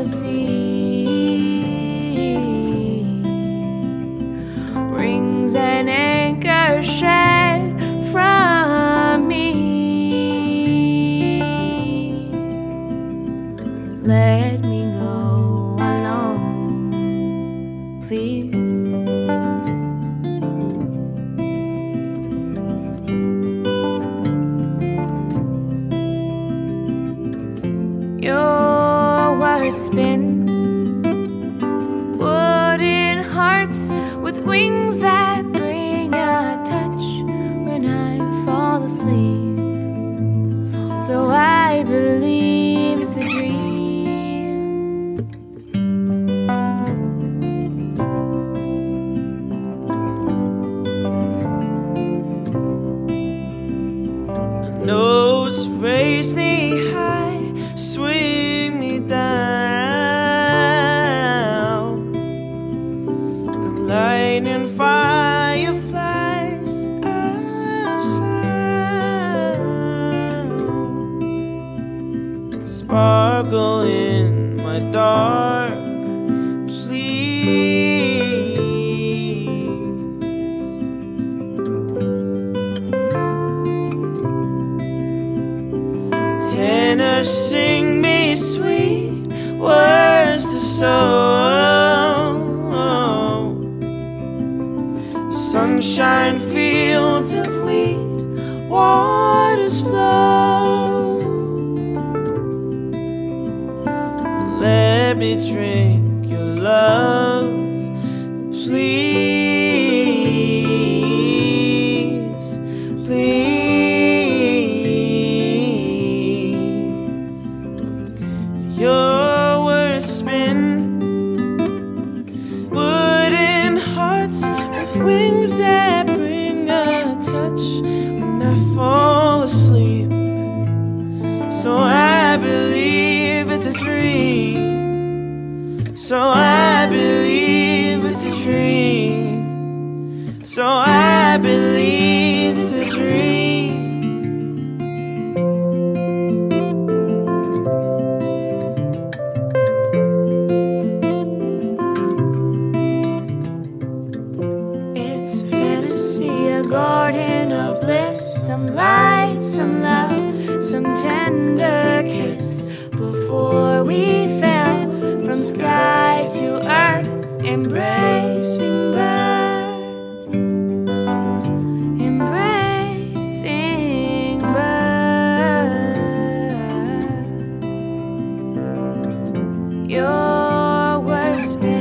sea rings an anchor shed from me. Let me go alone, please. Your words spin wooden hearts with wings that bring a touch when I fall asleep. So I believe it's a dream. Notes raise me high, swing me down. The lightning fireflies of sound sparkle in my dark. Please, tenor, sing me sweet words to sow. Sunshine, fields of wheat, waters flow. Let me drink your love, please, please. Your words spin wooden hearts with wings that bring a touch when I fall asleep. So I believe it's a dream. So I believe it's a dream. So I believe it's a dream. It's a fantasy, a garden of bliss. Some light, some love, some tender kiss. Before we fell from sky to earth, embracing birth, embracing birth. Your words spin